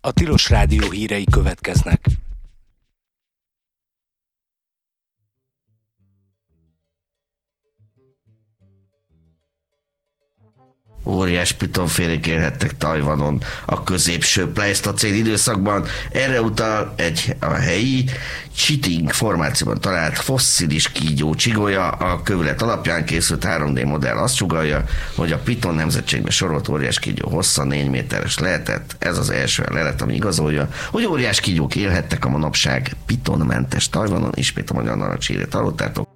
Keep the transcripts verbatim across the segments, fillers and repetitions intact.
A Tilos Rádió hírei következnek. Óriás pitonfélék élhettek Tajvanon a középső pleisztocén időszakban. Erre utal egy a helyi Chiting formációban talált fosszilis kígyó csigolya. A kövület alapján készült három dé modell azt sugallja, hogy a piton nemzetségbe sorolt óriás kígyó hossza négy méteres lehetett. Ez az első lelet, ami igazolja, hogy óriás kígyók élhettek a manapság pitonmentes Tajvanon. Ismét a magyar narancshírét hallottátok.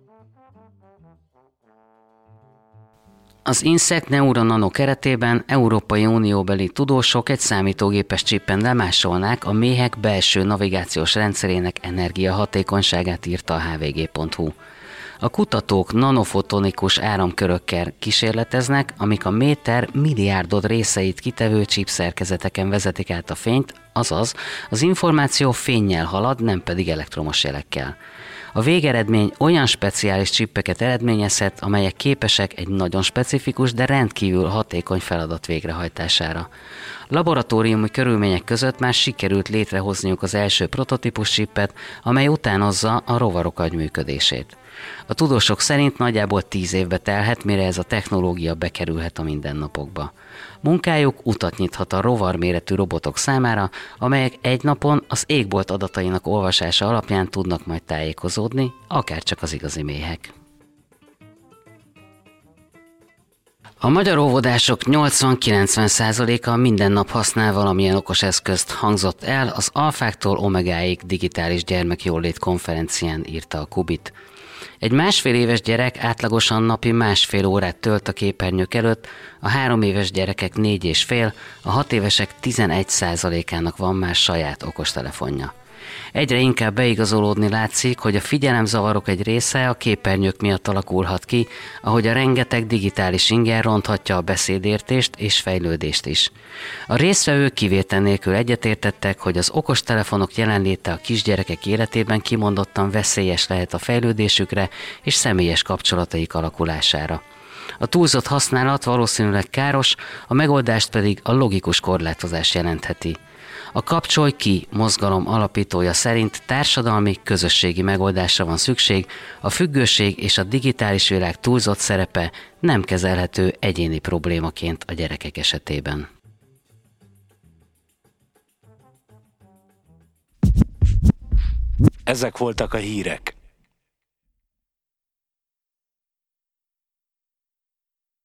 Az Insect Neuro Nano keretében Európai Unióbeli tudósok egy számítógépes csippen lemásolnák a méhek belső navigációs rendszerének energiahatékonyságát, írta a há vé gé pont hú. A kutatók nanofotonikus áramkörökkel kísérleteznek, amik a méter milliárdod részeit kitevő csípszerkezeteken vezetik át a fényt, azaz az információ fénnyel halad, nem pedig elektromos jelekkel. A végeredmény olyan speciális csippeket eredményezhet, amelyek képesek egy nagyon specifikus, de rendkívül hatékony feladat végrehajtására. Laboratóriumi körülmények között már sikerült létrehozniuk az első prototípus csippet, amely utánozza a rovarok agyműködését. A tudósok szerint nagyjából tíz évbe telhet, mire ez a technológia bekerülhet a mindennapokba. Munkájuk utat nyithat a rovarméretű robotok számára, amelyek egy napon az égbolt adatainak olvasása alapján tudnak majd tájékozódni, akárcsak az igazi méhek. A magyar óvodások nyolcvan-kilencven százaléka minden nap használ valamilyen okos eszközt, hangzott el az alfáktól omegáig digitális gyermekjólét konferencián, írta a Kubit. Egy másfél éves gyerek átlagosan napi másfél órát tölt a képernyők előtt, a három éves gyerekek négy és fél, a hat évesek tizenegy százalékának van már saját okostelefonja. Egyre inkább beigazolódni látszik, hogy a figyelemzavarok egy része a képernyők miatt alakulhat ki, ahogy a rengeteg digitális inger ronthatja a beszédértést és fejlődést is. A résztvevők kivétel nélkül egyetértettek, hogy az okostelefonok jelenléte a kisgyerekek életében kimondottan veszélyes lehet a fejlődésükre és személyes kapcsolataik alakulására. A túlzott használat valószínűleg káros, a megoldást pedig a logikus korlátozás jelentheti. A Kapcsolj Ki mozgalom alapítója szerint társadalmi, közösségi megoldásra van szükség, a függőség és a digitális világ túlzott szerepe nem kezelhető egyéni problémaként a gyerekek esetében. Ezek voltak a hírek.